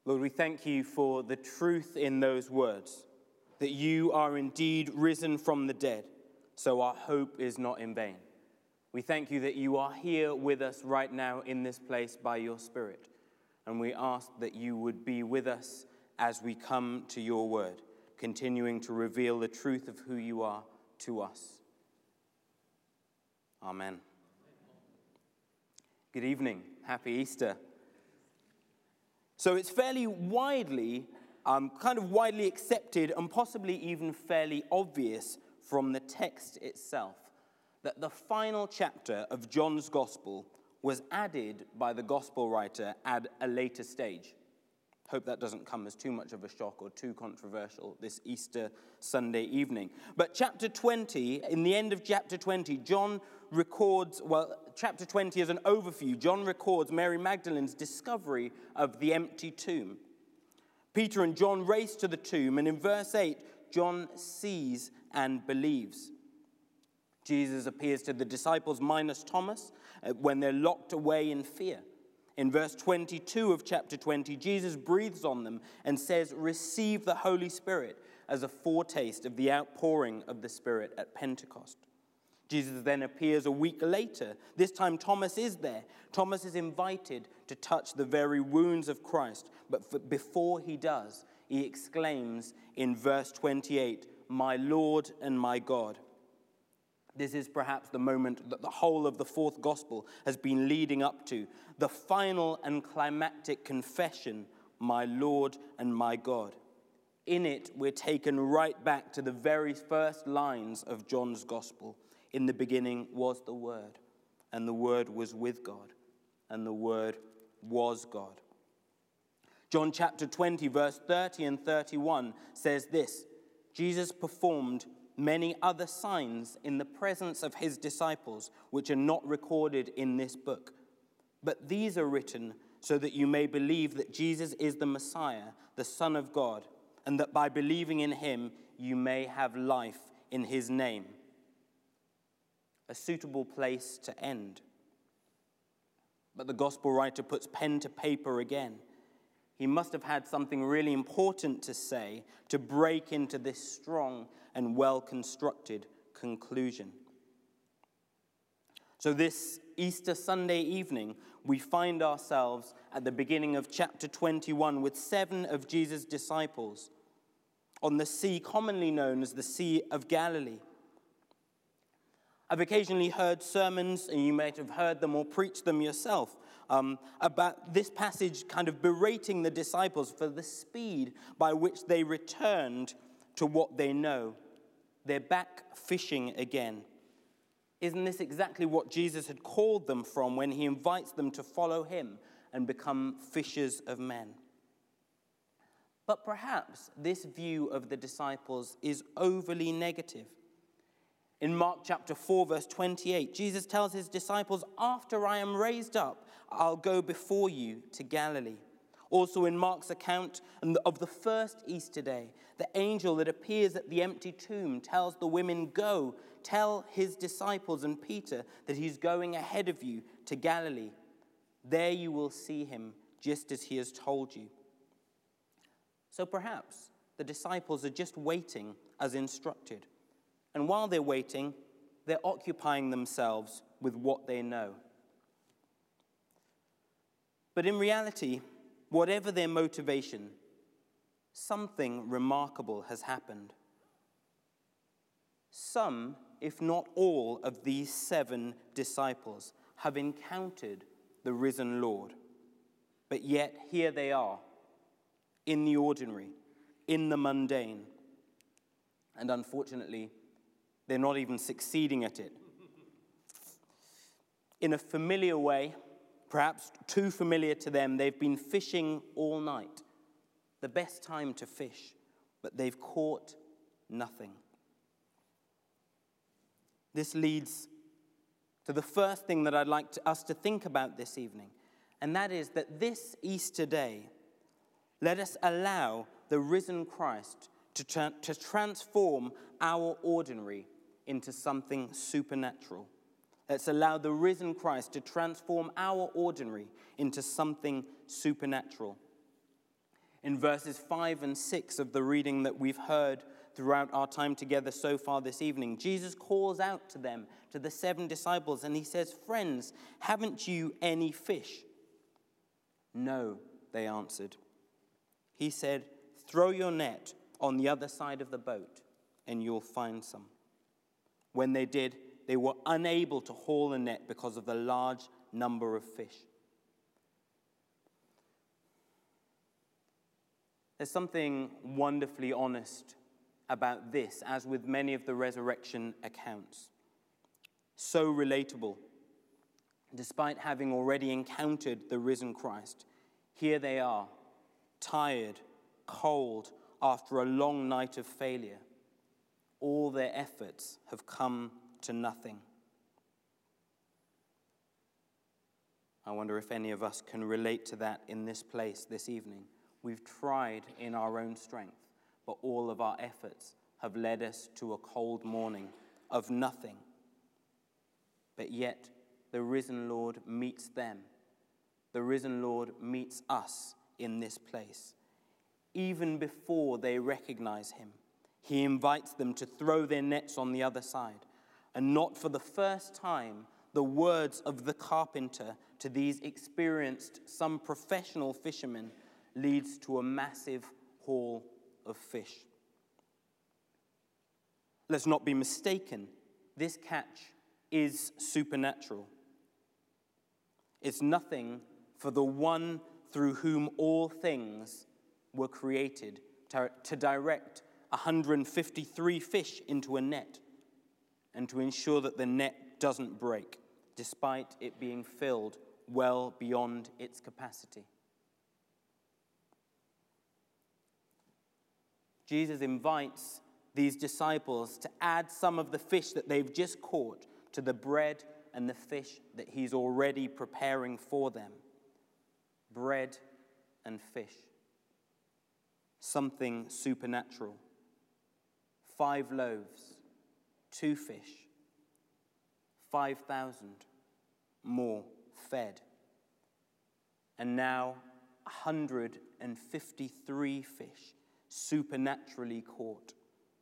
Lord, we thank you for the truth in those words, that you are indeed risen from the dead, so our hope is not in vain. We thank you that you are here with us right now in this place by your Spirit, and we ask that you would be with us as we come to your word, continuing to reveal the truth of who you are to us. Amen. Good evening. Happy Easter. So it's fairly widely accepted and possibly even fairly obvious from the text itself that the final chapter of John's Gospel was added by the Gospel writer at a later stage. Hope that doesn't come as too much of a shock or too controversial this Easter Sunday evening. But chapter 20, in the end of chapter 20, John records, chapter 20 is an overview. John records Mary Magdalene's discovery of the empty tomb. Peter and John race to the tomb, and in verse 8, John sees and believes. Jesus appears to the disciples minus Thomas when they're locked away in fear. In verse 22 of chapter 20, Jesus breathes on them and says, "Receive the Holy Spirit," as a foretaste of the outpouring of the Spirit at Pentecost. Jesus then appears a week later. This time Thomas is there. Thomas is invited to touch the very wounds of Christ. But before he does, he exclaims in verse 28, "My Lord and my God." This is perhaps the moment that the whole of the fourth gospel has been leading up to. The final and climactic confession, "My Lord and my God." In it, we're taken right back to the very first lines of John's gospel. In the beginning was the Word, and the Word was with God, and the Word was God. John chapter 20, verse 30 and 31 says this: Jesus performed many other signs in the presence of his disciples, which are not recorded in this book. But these are written so that you may believe that Jesus is the Messiah, the Son of God, and that by believing in him, you may have life in his name. A suitable place to end. But the gospel writer puts pen to paper again. He must have had something really important to say to break into this strong and well-constructed conclusion. So this Easter Sunday evening, we find ourselves at the beginning of chapter 21 with 7 of Jesus' disciples on the sea commonly known as the Sea of Galilee. I've occasionally heard sermons, and you might have heard them or preached them yourself, about this passage kind of berating the disciples for the speed by which they returned to what they know. They're back fishing again. Isn't this exactly what Jesus had called them from when he invites them to follow him and become fishers of men? But perhaps this view of the disciples is overly negative. In Mark chapter 4, verse 28, Jesus tells his disciples, "After I am raised up, I'll go before you to Galilee." Also in Mark's account of the first Easter day, the angel that appears at the empty tomb tells the women, "Go, tell his disciples and Peter that he's going ahead of you to Galilee. There you will see him, just as he has told you." So perhaps the disciples are just waiting as instructed. And while they're waiting, they're occupying themselves with what they know. But in reality, whatever their motivation, something remarkable has happened. Some, if not all, of these 7 disciples have encountered the risen Lord. But yet, here they are, in the ordinary, in the mundane. And unfortunately, they're not even succeeding at it. In a familiar way, perhaps too familiar to them, they've been fishing all night. The best time to fish, but they've caught nothing. This leads to the first thing that I'd like us to think about this evening, and that is that this Easter day, let us allow the risen Christ to transform our ordinary into something supernatural. Let's allow the risen Christ to transform our ordinary into something supernatural. In verses 5 and 6 of the reading that we've heard throughout our time together so far this evening, Jesus calls out to them, to the 7 disciples, and he says, "Friends, haven't you any fish?" "No," they answered. He said, "Throw your net on the other side of the boat, and you'll find some." When they did, they were unable to haul the net because of the large number of fish. There's something wonderfully honest about this, as with many of the resurrection accounts. So relatable. Despite having already encountered the risen Christ, here they are, tired, cold, after a long night of failure. All their efforts have come to nothing. I wonder if any of us can relate to that in this place this evening. We've tried in our own strength, but all of our efforts have led us to a cold morning of nothing. But yet, the risen Lord meets them. The risen Lord meets us in this place. Even before they recognize him, he invites them to throw their nets on the other side. And not for the first time, the words of the carpenter to these experienced, some professional fishermen, leads to a massive haul of fish. Let's not be mistaken, this catch is supernatural. It's nothing for the one through whom all things were created to direct 153 fish into a net and to ensure that the net doesn't break, despite it being filled well beyond its capacity. Jesus invites these disciples to add some of the fish that they've just caught to the bread and the fish that he's already preparing for them. Bread and fish. Something supernatural. 5 loaves, 2 fish, 5,000 more fed. And now 153 fish supernaturally caught.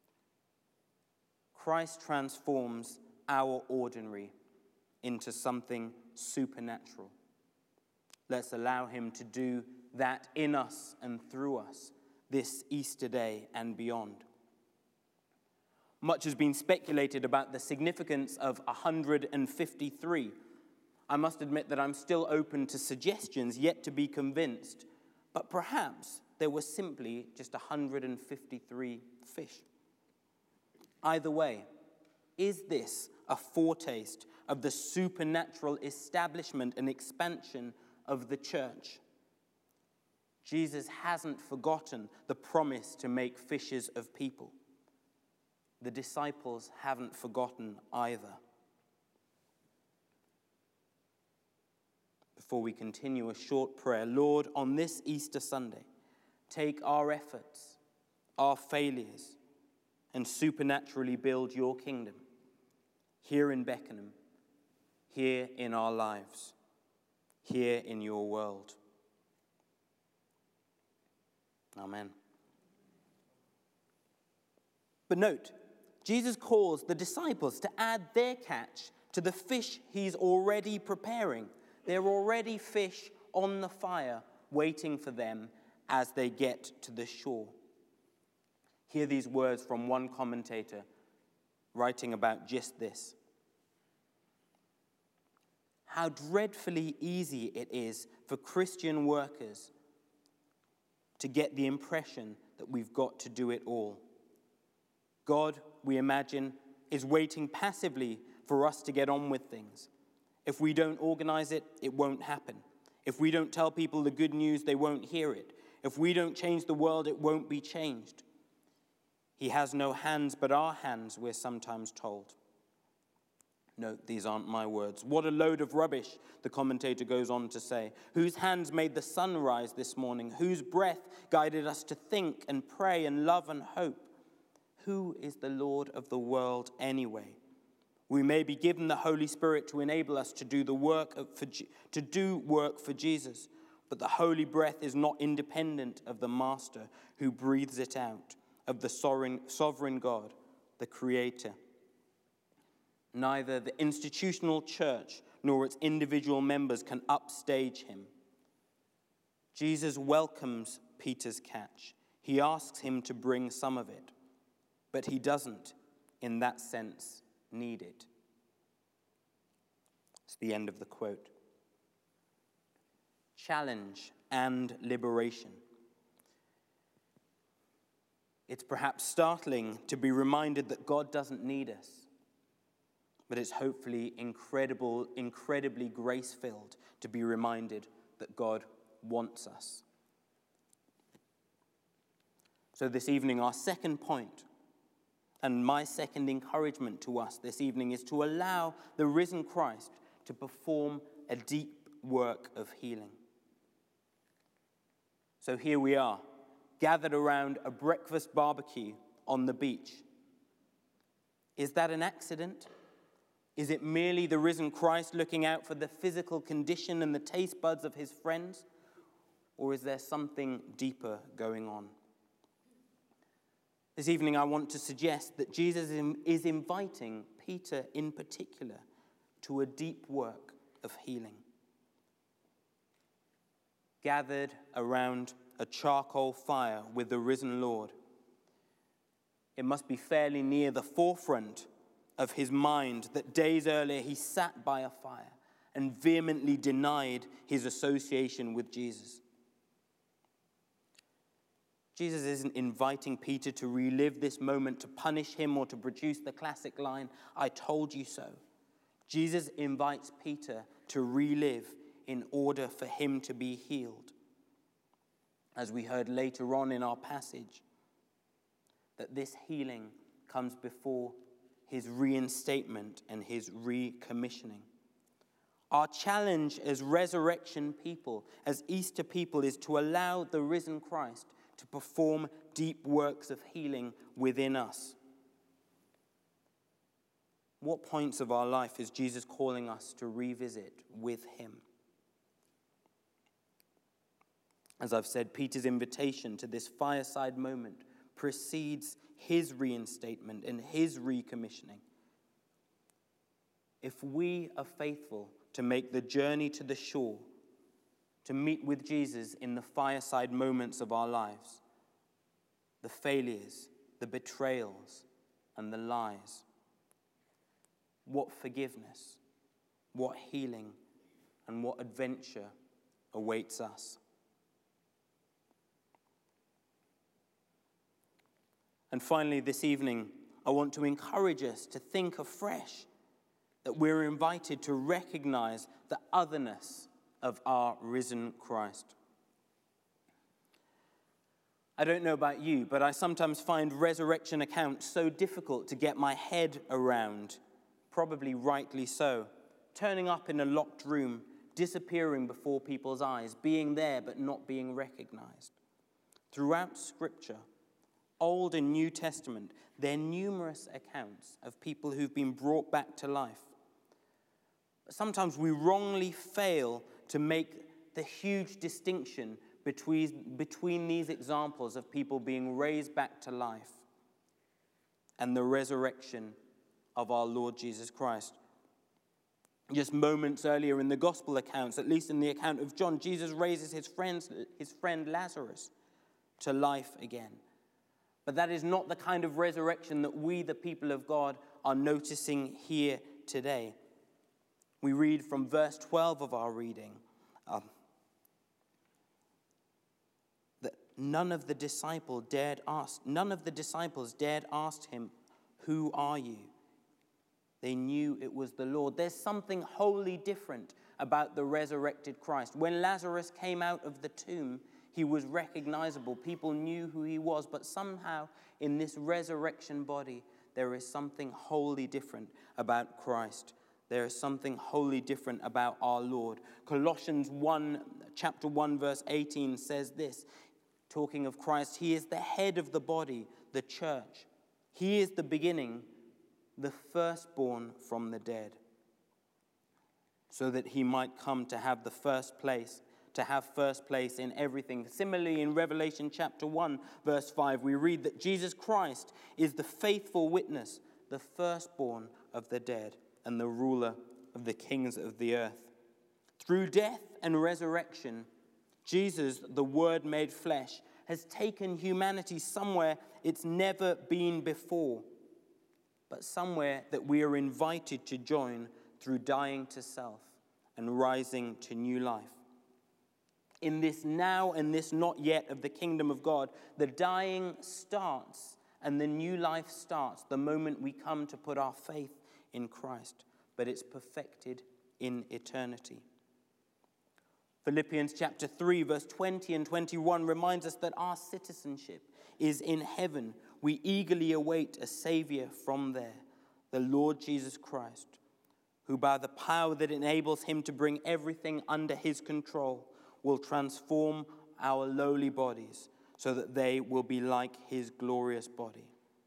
Christ transforms our ordinary into something supernatural. Let's allow him to do that in us and through us this Easter day and beyond. Much has been speculated about the significance of 153. I must admit that I'm still open to suggestions, yet to be convinced. But perhaps there were simply just 153 fish. Either way, is this a foretaste of the supernatural establishment and expansion of the church? Jesus hasn't forgotten the promise to make fishers of people. The disciples haven't forgotten either. Before we continue, a short prayer. Lord, on this Easter Sunday, take our efforts, our failures, and supernaturally build your kingdom here in Beckenham, here in our lives, here in your world. Amen. But note, Jesus calls the disciples to add their catch to the fish he's already preparing. There are already fish on the fire waiting for them as they get to the shore. Hear these words from one commentator writing about just this. How dreadfully easy it is for Christian workers to get the impression that we've got to do it all. God, we imagine, is waiting passively for us to get on with things. If we don't organize it, it won't happen. If we don't tell people the good news, they won't hear it. If we don't change the world, it won't be changed. He has no hands but our hands, we're sometimes told. Note, these aren't my words. What a load of rubbish, the commentator goes on to say. Whose hands made the sun rise this morning? Whose breath guided us to think and pray and love and hope? Who is the Lord of the world anyway? We may be given the Holy Spirit to enable us to do work for Jesus, But the holy breath is not independent of the master who breathes it out, of the sovereign God, the Creator. Neither the institutional church nor its individual members can upstage him. Jesus welcomes Peter's catch. He asks him to bring some of it, but he doesn't, in that sense, need it. It's the end of the quote. Challenge and liberation. It's perhaps startling to be reminded that God doesn't need us, but it's hopefully incredibly grace-filled to be reminded that God wants us. So this evening, our second point, and my second encouragement to us this evening, is to allow the risen Christ to perform a deep work of healing. So here we are, gathered around a breakfast barbecue on the beach. Is that an accident? Is it merely the risen Christ looking out for the physical condition and the taste buds of his friends? Or is there something deeper going on? This evening I want to suggest that Jesus is inviting Peter in particular to a deep work of healing. Gathered around a charcoal fire with the risen Lord, it must be fairly near the forefront of his mind that days earlier he sat by a fire and vehemently denied his association with Jesus. Jesus isn't inviting Peter to relive this moment to punish him or to produce the classic line, "I told you so." Jesus invites Peter to relive in order for him to be healed. As we heard later on in our passage, that this healing comes before his reinstatement and his recommissioning. Our challenge as resurrection people, as Easter people, is to allow the risen Christ to perform deep works of healing within us. What points of our life is Jesus calling us to revisit with him? As I've said, Peter's invitation to this fireside moment precedes his reinstatement and his recommissioning. If we are faithful to make the journey to the shore, to meet with Jesus in the fireside moments of our lives, the failures, the betrayals, and the lies, what forgiveness, what healing, and what adventure awaits us. And finally, this evening, I want to encourage us to think afresh that we're invited to recognize the otherness of our risen Christ. I don't know about you, but I sometimes find resurrection accounts so difficult to get my head around, probably rightly so. Turning up in a locked room, disappearing before people's eyes, being there but not being recognized. Throughout Scripture, Old and New Testament, there are numerous accounts of people who've been brought back to life. But sometimes we wrongly fail to make the huge distinction between these examples of people being raised back to life and the resurrection of our Lord Jesus Christ. Just moments earlier in the gospel accounts, at least in the account of John, Jesus raises his friend Lazarus to life again. But that is not the kind of resurrection that we, the people of God, are noticing here today. We read from verse 12 of our reading that none of the disciples dared ask him, "Who are you?" They knew it was the Lord. There's something wholly different about the resurrected Christ. When Lazarus came out of the tomb, he was recognizable. People knew who he was, but somehow in this resurrection body, there is something wholly different about Christ. There is something wholly different about our Lord. Colossians 1, chapter 1, verse 18 says this, talking of Christ, he is the head of the body, the church. He is the beginning, the firstborn from the dead, so that he might come to have the first place. to have first place in everything. Similarly, in Revelation chapter 1, verse 5, we read that Jesus Christ is the faithful witness, the firstborn of the dead, and the ruler of the kings of the earth. Through death and resurrection, Jesus, the Word made flesh, has taken humanity somewhere it's never been before, but somewhere that we are invited to join through dying to self and rising to new life. In this now and this not yet of the kingdom of God, the dying starts and the new life starts the moment we come to put our faith in Christ, but it's perfected in eternity. Philippians chapter 3, verse 20 and 21 reminds us that our citizenship is in heaven. We eagerly await a Savior from there, the Lord Jesus Christ, who by the power that enables him to bring everything under his control will transform our lowly bodies so that they will be like his glorious body.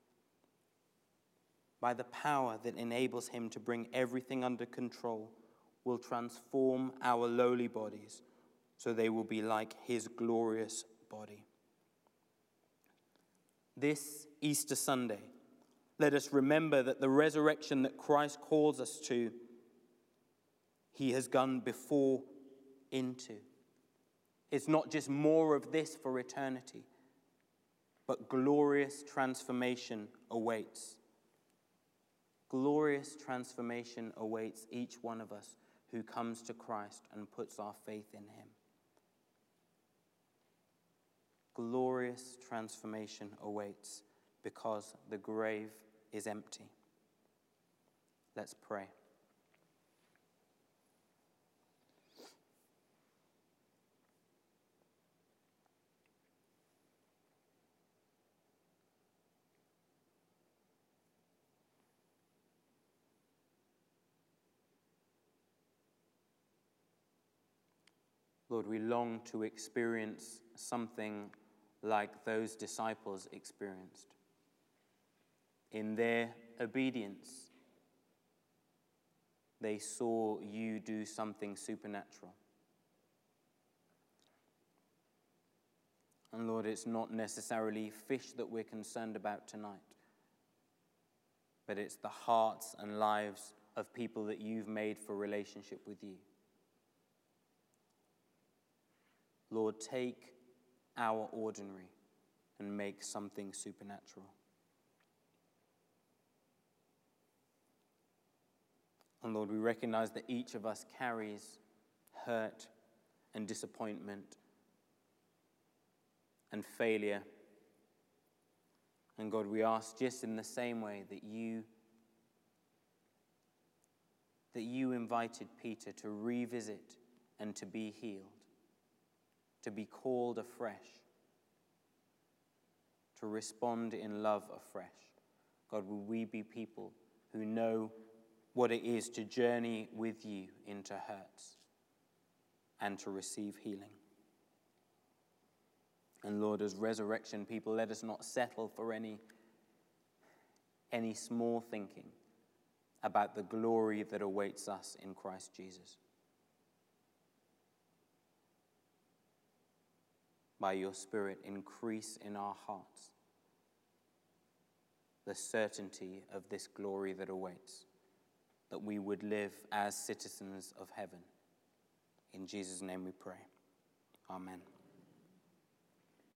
By the power that enables him to bring everything under control will transform our lowly bodies so they will be like his glorious body. This Easter Sunday, let us remember that the resurrection that Christ calls us to, he has gone before into. It's not just more of this for eternity, but glorious transformation awaits. Glorious transformation awaits each one of us who comes to Christ and puts our faith in him. Glorious transformation awaits because the grave is empty. Let's pray. Lord, we long to experience something like those disciples experienced. In their obedience, they saw you do something supernatural. And Lord, it's not necessarily fish that we're concerned about tonight, but it's the hearts and lives of people that you've made for relationship with you. Lord, take our ordinary and make something supernatural. And Lord, we recognize that each of us carries hurt and disappointment and failure. And God, we ask just in the same way that you invited Peter to revisit and to be healed, to be called afresh, to respond in love afresh. God, will we be people who know what it is to journey with you into hurts and to receive healing. And Lord, as resurrection people, let us not settle for any small thinking about the glory that awaits us in Christ Jesus. By your Spirit, increase in our hearts the certainty of this glory that awaits, that we would live as citizens of heaven. In Jesus' name we pray. Amen.